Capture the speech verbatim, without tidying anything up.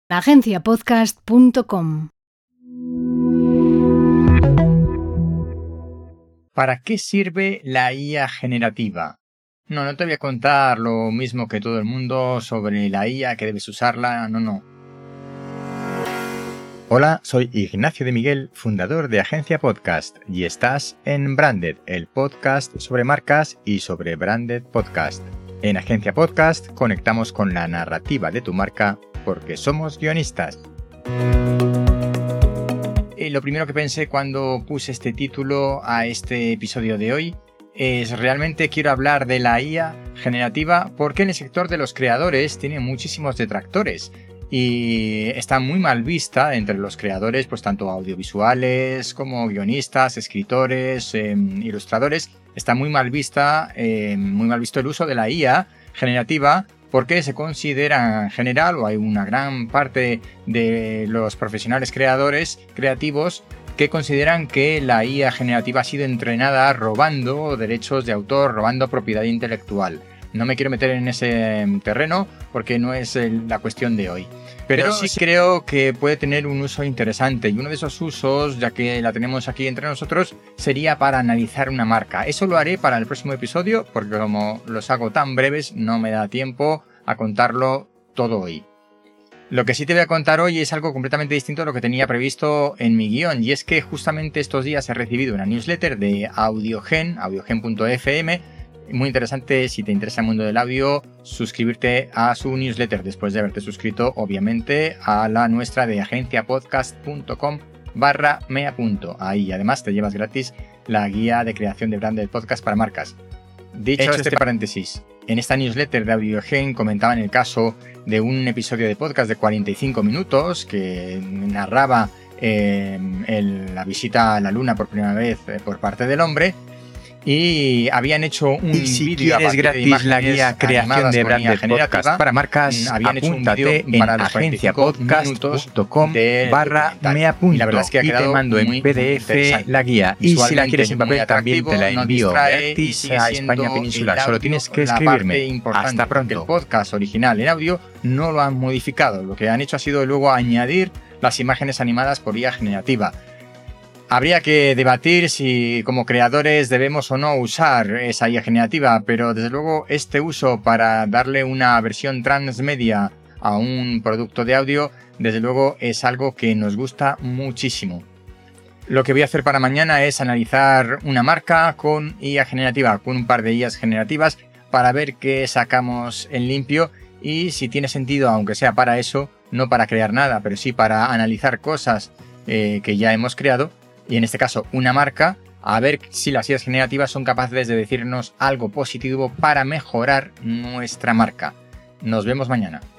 agencia podcast punto com. ¿Para qué sirve la I A generativa? No, no te voy a contar lo mismo que todo el mundo sobre la I A, que debes usarla, no, no. Hola, soy Ignacio de Miguel, fundador de Agencia Podcast, y estás en Branded, el podcast sobre marcas y sobre Branded Podcast. En Agencia Podcast conectamos con la narrativa de tu marca porque somos guionistas. Y lo primero que pensé cuando puse este título a este episodio de hoy es realmente quiero hablar de la I A generativa porque en el sector de los creadores tiene muchísimos detractores y está muy mal vista entre los creadores, pues tanto audiovisuales como guionistas, escritores, eh, ilustradores. Está muy mal vista, eh, muy mal visto el uso de la I A generativa porque se considera en general, o hay una gran parte de los profesionales creadores creativos que consideran que la I A generativa ha sido entrenada robando derechos de autor, robando propiedad intelectual. No me quiero meter en ese terreno porque no es el, la cuestión de hoy. Pero, Pero sí, sí creo que puede tener un uso interesante. Y uno de esos usos, ya que la tenemos aquí entre nosotros, sería para analizar una marca. Eso lo haré para el próximo episodio porque como los hago tan breves, no me da tiempo a contarlo todo hoy. Lo que sí te voy a contar hoy es algo completamente distinto a lo que tenía previsto en mi guión. Y es que justamente estos días he recibido una newsletter de Audiogen, audiogen punto f m. Muy interesante, si te interesa el mundo del audio, suscribirte a su newsletter después de haberte suscrito, obviamente, a la nuestra de agenciapodcast punto com barra me apunto. Ahí además te llevas gratis la guía de creación de brand del podcast para marcas. Dicho Hecho este paréntesis, en esta newsletter de Audiogen comentaban el caso de un episodio de podcast de cuarenta y cinco minutos que narraba eh, el, la visita a la luna por primera vez eh, por parte del hombre. Y habían hecho un y si vídeo quieres gratis la guía creación de branded podcast para marcas, habían apúntate en agenciapodcast punto com barra me apunto y, la verdad es que ha quedado y te mando en P D F la guía y si la quieres en papel también te la envío gratis a España Peninsular. Solo tienes que escribirme. Hasta pronto. El podcast original en audio no lo han modificado. Lo que han hecho ha sido luego añadir las imágenes animadas por I A generativa. Habría que debatir si como creadores debemos o no usar esa I A generativa, pero desde luego este uso para darle una versión transmedia a un producto de audio, desde luego es algo que nos gusta muchísimo. Lo que voy a hacer para mañana es analizar una marca con I A generativa, con un par de I As generativas, para ver qué sacamos en limpio y si tiene sentido, aunque sea para eso, no para crear nada, pero sí para analizar cosas eh, que ya hemos creado. Y en este caso, una marca, a ver si las I As generativas son capaces de decirnos algo positivo para mejorar nuestra marca. Nos vemos mañana.